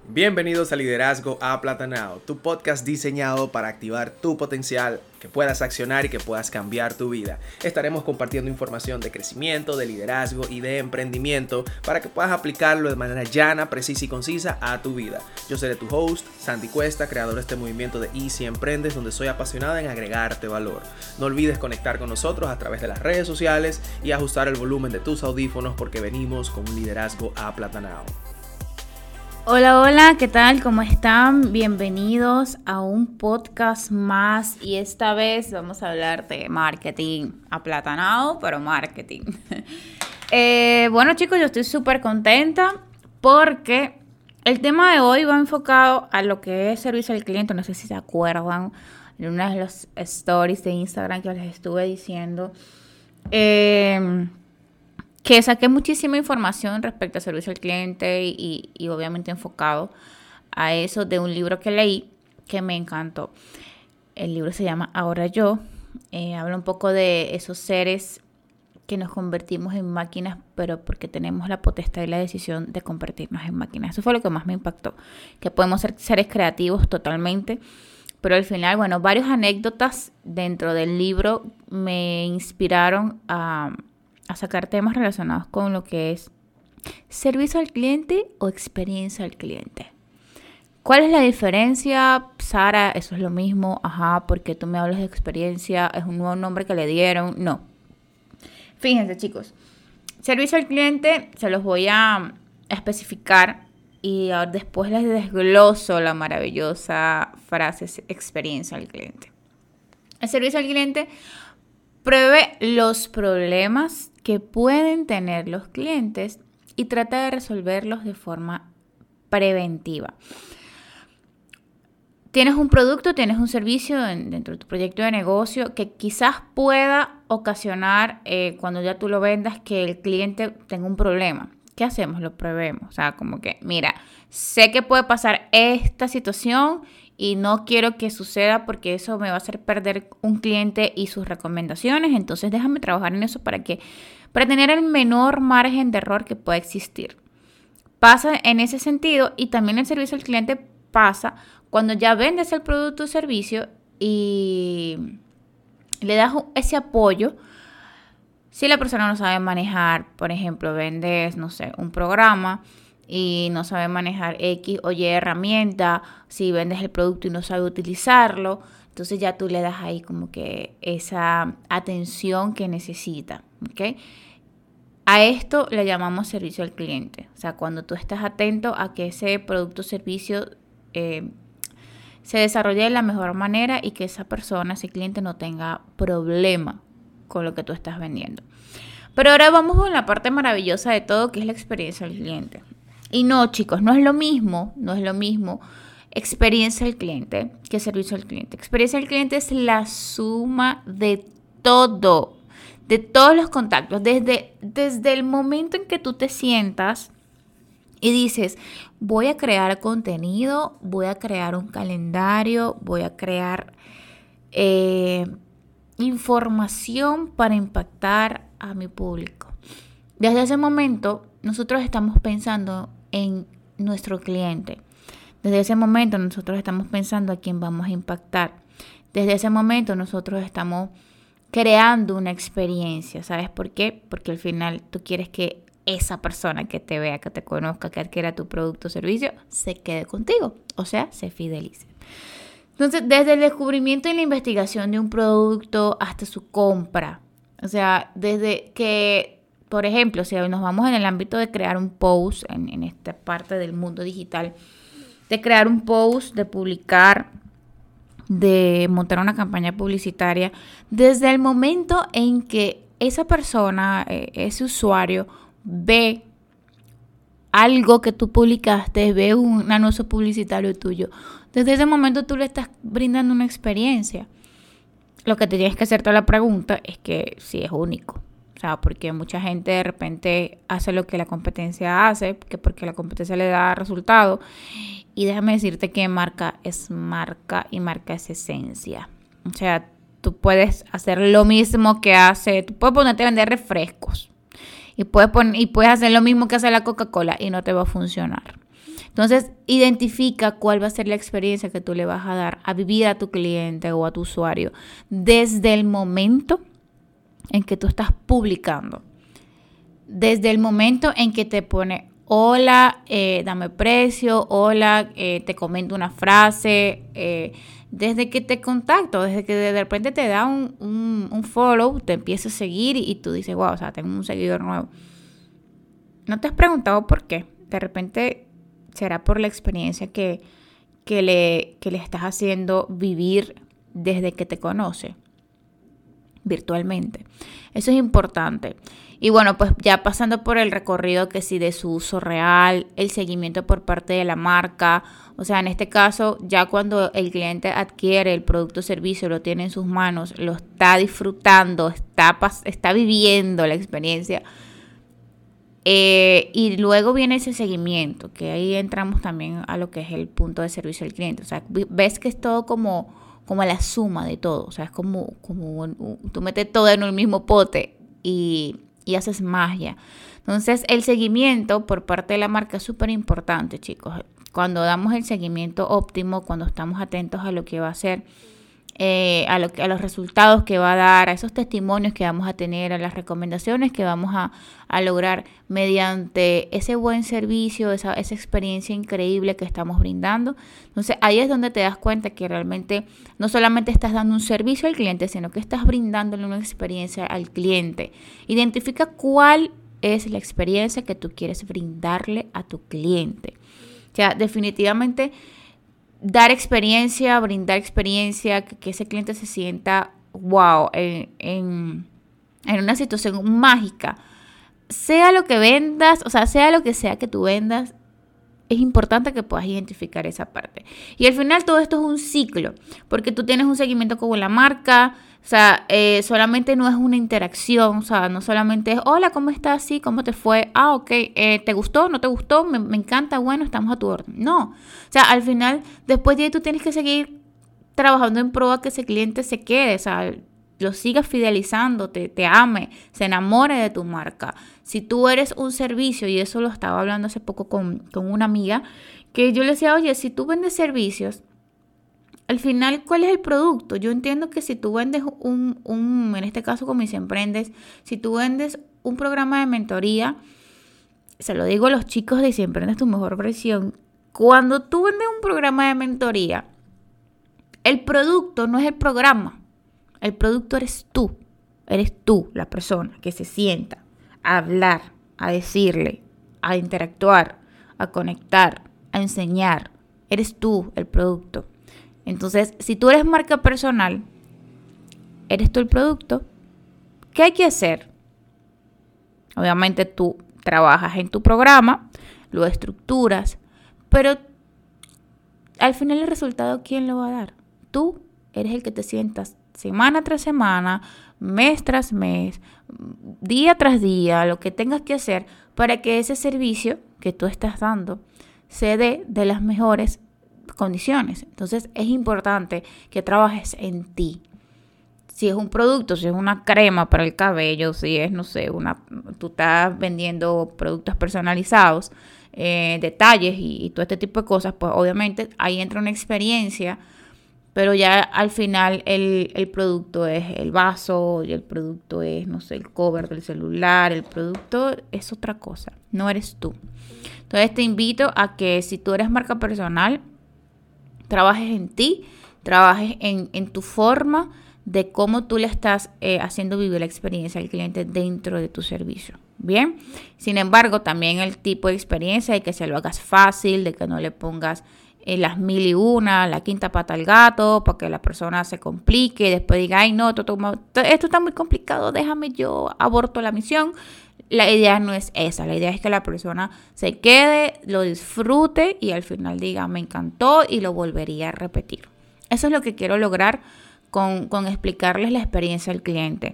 Bienvenidos a Liderazgo Aplatanado, tu podcast diseñado para activar tu potencial, que puedas accionar y que puedas cambiar tu vida. Estaremos compartiendo información de crecimiento, de liderazgo y de emprendimiento para que puedas aplicarlo de manera llana, precisa y concisa a tu vida. Yo seré tu host, Sandy Cuesta, creador de este movimiento de Easy Emprendes, donde soy apasionada en agregarte valor. No olvides conectar con nosotros a través de las redes sociales y ajustar el volumen de tus audífonos porque venimos con un liderazgo aplatanado. Hola, ¿qué tal? ¿Cómo están? Bienvenidos a un podcast más y esta vez vamos a hablar de marketing, aplatanado, pero marketing. Bueno chicos, yo estoy súper contenta porque el tema de hoy va enfocado a lo que es servicio al cliente. No sé si se acuerdan en una de las stories de Instagram que les estuve diciendo que saqué muchísima información respecto al servicio al cliente y obviamente enfocado a eso de un libro que leí que me encantó. El libro se llama Ahora Yo. Habla un poco de esos seres que nos convertimos en máquinas, pero porque tenemos la potestad y la decisión de convertirnos en máquinas. Eso fue lo que más me impactó, que podemos ser seres creativos totalmente, pero al final, bueno, varias anécdotas dentro del libro me inspiraron a sacar temas relacionados con lo que es servicio al cliente o experiencia al cliente. ¿Cuál es la diferencia? Sara, eso es lo mismo. Ajá, porque tú me hablas de experiencia, es un nuevo nombre que le dieron. No. Fíjense, chicos. Servicio al cliente se los voy a especificar y después les desgloso la maravillosa frase experiencia al cliente. El servicio al cliente prevé los problemas que pueden tener los clientes y trata de resolverlos de forma preventiva. Tienes un producto, tienes un servicio dentro de tu proyecto de negocio que quizás pueda ocasionar cuando ya tú lo vendas que el cliente tenga un problema. ¿Qué hacemos? Lo prevemos. O sea, como que, mira, sé que puede pasar esta situación y no quiero que suceda porque eso me va a hacer perder un cliente y sus recomendaciones. Entonces déjame trabajar en eso para tener el menor margen de error que pueda existir. Pasa en ese sentido y también el servicio al cliente pasa cuando ya vendes el producto o servicio y le das ese apoyo. Si la persona no sabe manejar, por ejemplo, vendes, no sé, un programa y no sabe manejar X o Y herramienta, si vendes el producto y no sabe utilizarlo, entonces ya tú le das ahí como que esa atención que necesita, ¿ok? A esto le llamamos servicio al cliente. O sea, cuando tú estás atento a que ese producto o servicio se desarrolle de la mejor manera y que esa persona, ese cliente, no tenga problema con lo que tú estás vendiendo. Pero ahora vamos con la parte maravillosa de todo, que es la experiencia al cliente. Y no, chicos, no es lo mismo experiencia al cliente que servicio al cliente. Experiencia al cliente es la suma de todo, de todos los contactos, desde el momento en que tú te sientas y dices, voy a crear contenido, voy a crear un calendario, voy a crear información para impactar a mi público. Desde ese momento, nosotros estamos pensando en nuestro cliente. Desde ese momento, nosotros estamos pensando a quién vamos a impactar. Desde ese momento, nosotros estamos creando una experiencia. ¿Sabes por qué? Porque al final tú quieres que esa persona que te vea, que te conozca, que adquiera tu producto o servicio, se quede contigo. O sea, se fidelice. Entonces, desde el descubrimiento y la investigación de un producto hasta su compra. O sea, desde que, por ejemplo, si nos vamos en el ámbito de crear un post, en esta parte del mundo digital, de crear un post, de publicar, de montar una campaña publicitaria, desde el momento en que esa persona, ese usuario, ve algo que tú publicaste, ve un anuncio publicitario tuyo, desde ese momento tú le estás brindando una experiencia. Lo que te tienes que hacerte la pregunta es que si es único. O sea, porque mucha gente de repente hace lo que la competencia hace, que porque la competencia le da resultado. Y déjame decirte que marca es marca y marca es esencia. O sea, tú puedes hacer lo mismo que hace, tú puedes ponerte a vender refrescos y puedes hacer lo mismo que hace la Coca-Cola y no te va a funcionar. Entonces, identifica cuál va a ser la experiencia que tú le vas a dar a vivir a tu cliente o a tu usuario desde el momento en que tú estás publicando. Desde el momento en que te pone, hola, dame precio, hola, te comento una frase, desde que te contacto, desde que de repente te da un follow, te empieza a seguir y tú dices, wow, o sea, tengo un seguidor nuevo. ¿No te has preguntado por qué? De repente será por la experiencia que le estás haciendo vivir desde que te conoce virtualmente. Eso es importante. Y bueno, pues ya pasando por el recorrido que sí de su uso real, el seguimiento por parte de la marca. O sea, en este caso, ya cuando el cliente adquiere el producto o servicio, lo tiene en sus manos, lo está disfrutando, está viviendo la experiencia. Y luego viene ese seguimiento, que ahí entramos también a lo que es el punto de servicio al cliente. O sea, ves que es todo como la suma de todo. O sea, es como tú metes todo en un mismo pote y haces magia. Entonces, el seguimiento por parte de la marca es súper importante, chicos. Cuando damos el seguimiento óptimo, cuando estamos atentos a lo que va a hacer, a los resultados que va a dar, a esos testimonios que vamos a tener, a las recomendaciones que vamos a lograr mediante ese buen servicio, esa experiencia increíble que estamos brindando. Entonces ahí es donde te das cuenta que realmente no solamente estás dando un servicio al cliente, sino que estás brindándole una experiencia al cliente. Identifica cuál es la experiencia que tú quieres brindarle a tu cliente. O sea, definitivamente dar experiencia, brindar experiencia, que ese cliente se sienta wow, en una situación mágica. Sea lo que vendas, o sea, sea lo que sea que tú vendas, es importante que puedas identificar esa parte. Y al final todo esto es un ciclo, porque tú tienes un seguimiento con la marca. O sea, solamente no es una interacción, o sea, no solamente es, hola, ¿cómo estás? Sí, ¿cómo te fue? Ah, ok, ¿te gustó? ¿No te gustó? Me encanta, bueno, estamos a tu orden. No, o sea, al final, después de ahí tú tienes que seguir trabajando en pro a que ese cliente se quede, o sea, lo sigas fidelizando, te ame, se enamore de tu marca. Si tú eres un servicio, y eso lo estaba hablando hace poco con una amiga, que yo le decía, oye, si tú vendes servicios, al final, ¿cuál es el producto? Yo entiendo que si tú vendes en este caso como Mis Emprendes, si tú vendes un programa de mentoría, se lo digo a los chicos de Si Emprendes Tu Mejor Versión, cuando tú vendes un programa de mentoría, el producto no es el programa, el producto eres tú, la persona que se sienta a hablar, a decirle, a interactuar, a conectar, a enseñar, eres tú el producto. Entonces, si tú eres marca personal, eres tú el producto, ¿qué hay que hacer? Obviamente tú trabajas en tu programa, lo estructuras, pero al final el resultado, ¿quién lo va a dar? Tú eres el que te sientas semana tras semana, mes tras mes, día tras día, lo que tengas que hacer para que ese servicio que tú estás dando se dé de las mejores condiciones. Entonces es importante que trabajes en ti. Si es un producto, si es una crema para el cabello, si es, no sé, tú estás vendiendo productos personalizados, detalles y todo este tipo de cosas, pues obviamente ahí entra una experiencia, pero ya al final el producto es el vaso, y el producto es, no sé, el cover del celular, el producto es otra cosa, no eres tú. Entonces te invito a que si tú eres marca personal, trabajes en ti, trabajes en tu forma de cómo tú le estás haciendo vivir la experiencia al cliente dentro de tu servicio. Bien, sin embargo, también el tipo de experiencia de que se lo hagas fácil, de que no le pongas las 1001, la quinta pata al gato, para que la persona se complique y después diga, ay no, esto está muy complicado, déjame yo aborto la misión. La idea no es esa, la idea es que la persona se quede, lo disfrute y al final diga, me encantó y lo volvería a repetir. Eso es lo que quiero lograr con explicarles la experiencia al cliente.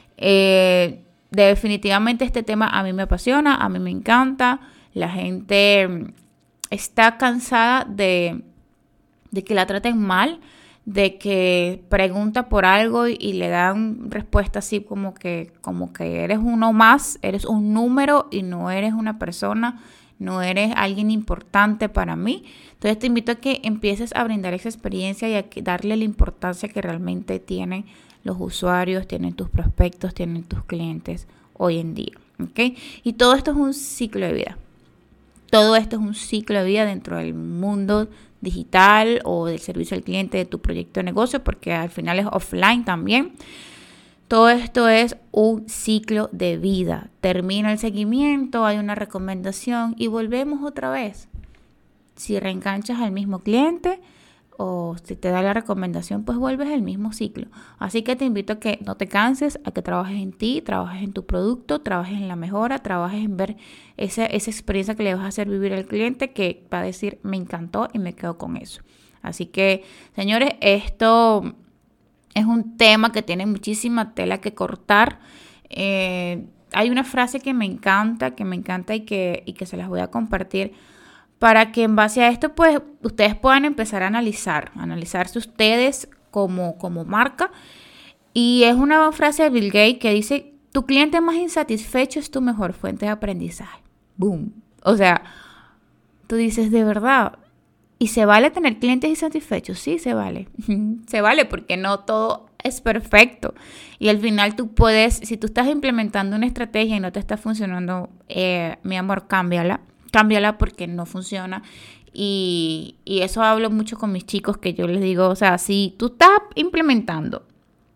Definitivamente este tema a mí me apasiona, a mí me encanta. La gente está cansada de que la traten mal, de que pregunta por algo y le dan respuesta así como que eres uno más, eres un número y no eres una persona no eres alguien importante para mí. Entonces te invito a que empieces a brindar esa experiencia y a darle la importancia que realmente tienen los usuarios, tienen tus prospectos, tienen tus clientes hoy en día, ¿ok? Y todo esto es un ciclo de vida. Todo esto es un ciclo de vida dentro del mundo digital o del servicio al cliente de tu proyecto de negocio, porque al final es offline también. Todo esto es un ciclo de vida. Termina el seguimiento, hay una recomendación y volvemos otra vez. Si reenganchas al mismo cliente o si te da la recomendación, pues vuelves al mismo ciclo. Así que te invito a que no te canses, a que trabajes en ti, trabajes en tu producto, trabajes en la mejora, trabajes en ver esa experiencia que le vas a hacer vivir al cliente, que va a decir, me encantó y me quedo con eso. Así que, señores, esto es un tema que tiene muchísima tela que cortar. Hay una frase que me encanta y que se las voy a compartir para que en base a esto, pues, ustedes puedan empezar a analizarse ustedes como marca. Y es una frase de Bill Gates que dice, tu cliente más insatisfecho es tu mejor fuente de aprendizaje. ¡Boom! O sea, tú dices, de verdad, ¿y se vale tener clientes insatisfechos? Sí, se vale. Se vale porque no todo es perfecto. Y al final tú puedes, si tú estás implementando una estrategia y no te está funcionando, mi amor, cámbiala porque no funciona. Y eso hablo mucho con mis chicos, que yo les digo, o sea, si tú estás implementando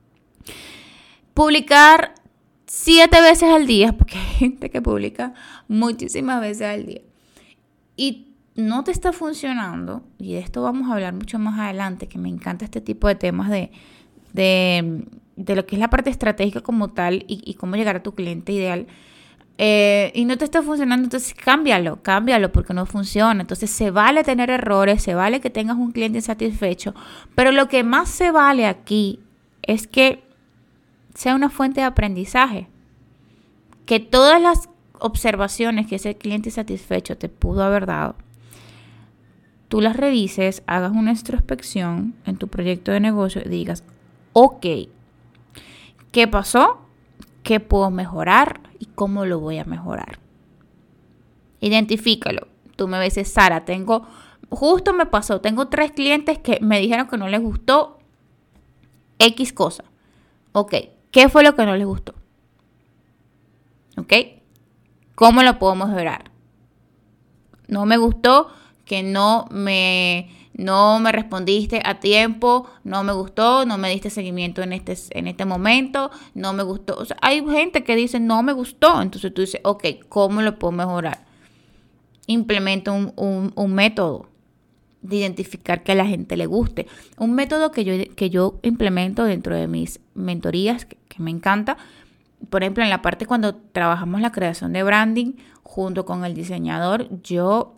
publicar 7 veces al día, porque hay gente que publica muchísimas veces al día, y no te está funcionando, y de esto vamos a hablar mucho más adelante, que me encanta este tipo de temas de lo que es la parte estratégica como tal y cómo llegar a tu cliente ideal, y no te está funcionando, entonces cámbialo porque no funciona. Entonces se vale tener errores, se vale que tengas un cliente insatisfecho, pero lo que más se vale aquí es que sea una fuente de aprendizaje, que todas las observaciones que ese cliente insatisfecho te pudo haber dado, tú las revises, hagas una introspección en tu proyecto de negocio y digas, ok, ¿qué pasó? ¿Qué puedo mejorar? ¿Y cómo lo voy a mejorar? Identifícalo. Tú me ves, Sara, justo me pasó, tengo 3 clientes que me dijeron que no les gustó X cosa. Ok, ¿qué fue lo que no les gustó? Ok, ¿cómo lo puedo mejorar? No me gustó que no me respondiste a tiempo, no me gustó, no me diste seguimiento en este momento, no me gustó. O sea, hay gente que dice no me gustó, entonces tú dices, ok, ¿cómo lo puedo mejorar? Implemento un método de identificar que a la gente le guste. Un método que yo implemento dentro de mis mentorías, que me encanta. Por ejemplo, en la parte cuando trabajamos la creación de branding junto con el diseñador, yo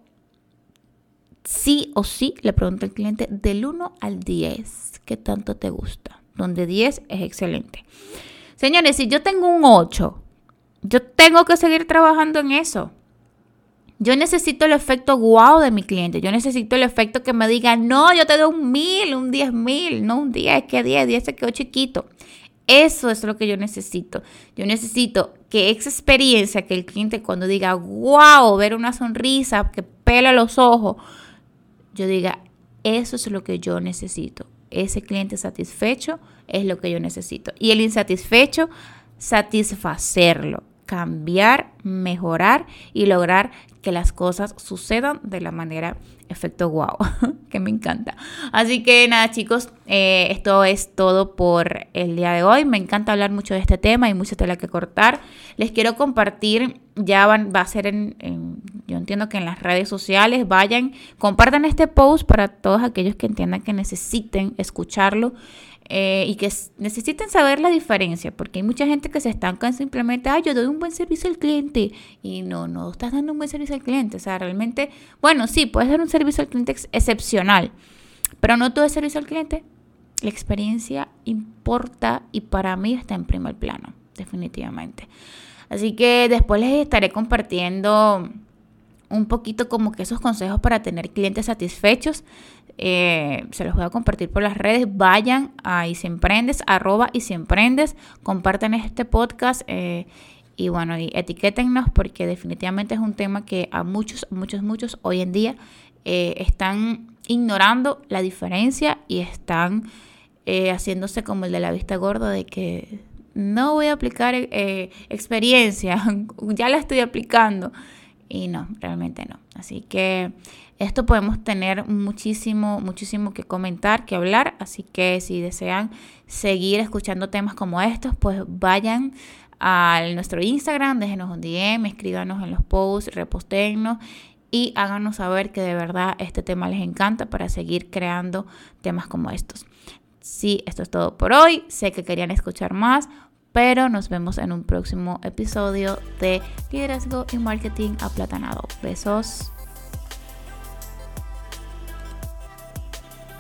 sí o sí le pregunto al cliente del 1 al 10, ¿qué tanto te gusta? Donde 10 es excelente. Señores, si yo tengo un 8, yo tengo que seguir trabajando en eso. Yo necesito el efecto wow de mi cliente. Yo necesito el efecto que me diga, no, yo te doy un 1000, un 10,000, no un 10, que 10 se quedó chiquito. Eso es lo que yo necesito. Yo necesito que esa experiencia, que el cliente cuando diga, wow, ver una sonrisa que pela los ojos, yo diga, eso es lo que yo necesito. Ese cliente satisfecho es lo que yo necesito. Y el insatisfecho, satisfacerlo, cambiar, mejorar y lograr que las cosas sucedan de la manera efecto wow, que me encanta. Así que nada, chicos, esto es todo por el día de hoy. Me encanta hablar mucho de este tema, hay mucha tela que cortar. Les quiero compartir, va a ser yo entiendo que en las redes sociales, compartan este post para todos aquellos que entiendan que necesiten escucharlo. Y que necesiten saber la diferencia, porque hay mucha gente que se estanca en simplemente, yo doy un buen servicio al cliente, y no estás dando un buen servicio al cliente. O sea, realmente, bueno, sí, puedes dar un servicio al cliente excepcional, pero no todo es servicio al cliente. La experiencia importa y para mí está en primer plano, definitivamente. Así que después les estaré compartiendo un poquito como que esos consejos para tener clientes satisfechos. Se los voy a compartir por las redes. Vayan a @isiemprendes, compartan este podcast Y bueno, y etiquétennos porque definitivamente es un tema que a muchos hoy en día están ignorando la diferencia y están haciéndose como el de la vista gorda de que no voy a aplicar experiencia, ya la estoy aplicando. Y no, realmente no. Así que esto podemos tener muchísimo que comentar, que hablar. Así que si desean seguir escuchando temas como estos, pues vayan a nuestro Instagram, déjenos un DM, escríbanos en los posts, repostéennos y háganos saber que de verdad este tema les encanta para seguir creando temas como estos. Sí, esto es todo por hoy. Sé que querían escuchar más, pero nos vemos en un próximo episodio de Liderazgo y Marketing Aplatanado. Besos.